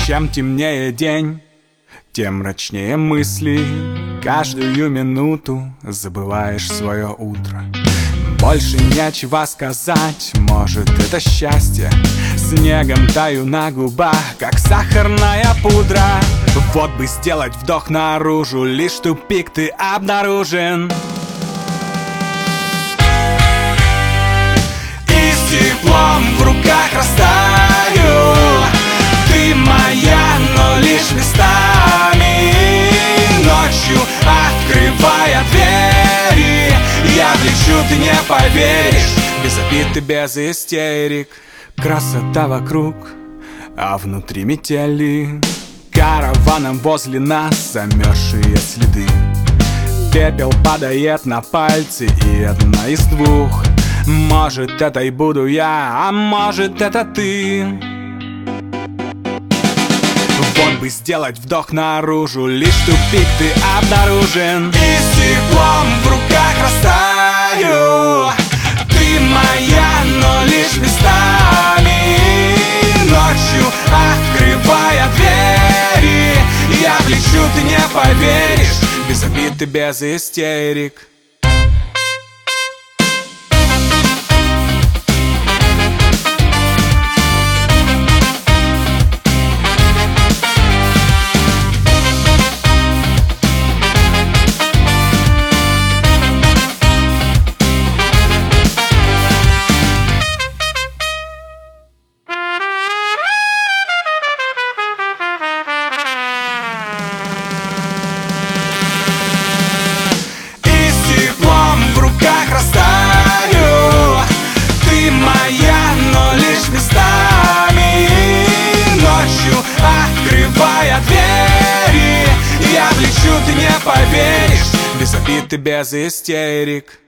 Чем темнее день, тем мрачнее мысли. Каждую минуту забываешь свое утро. Больше нечего сказать, может, это счастье. Снегом таю на губах, как сахарная пудра. Вот бы сделать вдох наружу, лишь тупик ты обнаружен. И с теплом в руках растаю. Ты моя, но лишь местами. Ночью, открывая двери, я лечу, ты не поверишь. Без обид и без истерик. Красота вокруг, а внутри метели. Караваном возле нас замерзшие следы. Пепел падает на пальцы, и одна из двух. Может, это и буду я, а может, это ты. Вот бы сделать вдох наружу, лишь тупик ты обнаружен. И с теплом в руках растаю. Ты моя, но лишь местами. Ночью, открывая двери, я лечу, ты не поверишь. Без обид и без истерик. Открывая двери, я лечу, ты не поверишь. Без обид и без истерик.